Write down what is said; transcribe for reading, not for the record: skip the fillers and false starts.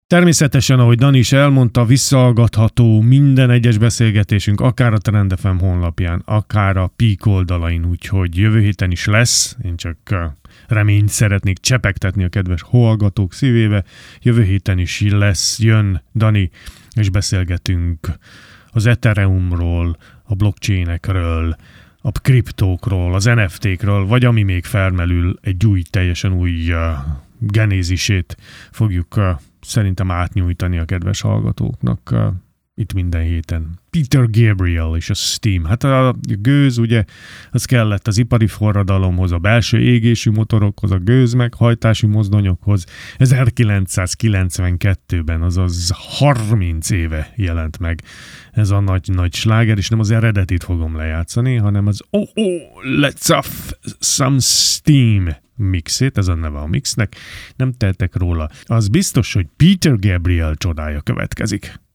Természetesen, ahogy Dani is elmondta, visszahallgatható minden egyes beszélgetésünk, akár a Trend FM honlapján, akár a Peak oldalain, úgyhogy jövő héten is lesz. Én csak reményt szeretnék csepegtetni a kedves hallgatók szívébe. Jövő héten is jön Dani, és beszélgetünk az Ethereumról, a blockchainekről, a kriptókról, az NFT-kről, vagy ami még felmerül, egy teljesen új genézisét fogjuk szerintem átnyújtani a kedves hallgatóknak itt minden héten. Peter Gabriel és a Steam. Hát a gőz, ugye, az kellett az ipari forradalomhoz, a belső égésű motorokhoz, a gőz meghajtású mozdonyokhoz. 1992-ben, azaz 30 éve jelent meg ez a nagy sláger, és nem az eredetit fogom lejátszani, hanem az Let's Have Some Steam mixét, ez a neve a mixnek, nem tehetek róla. Az biztos, hogy Peter Gabriel csodája következik.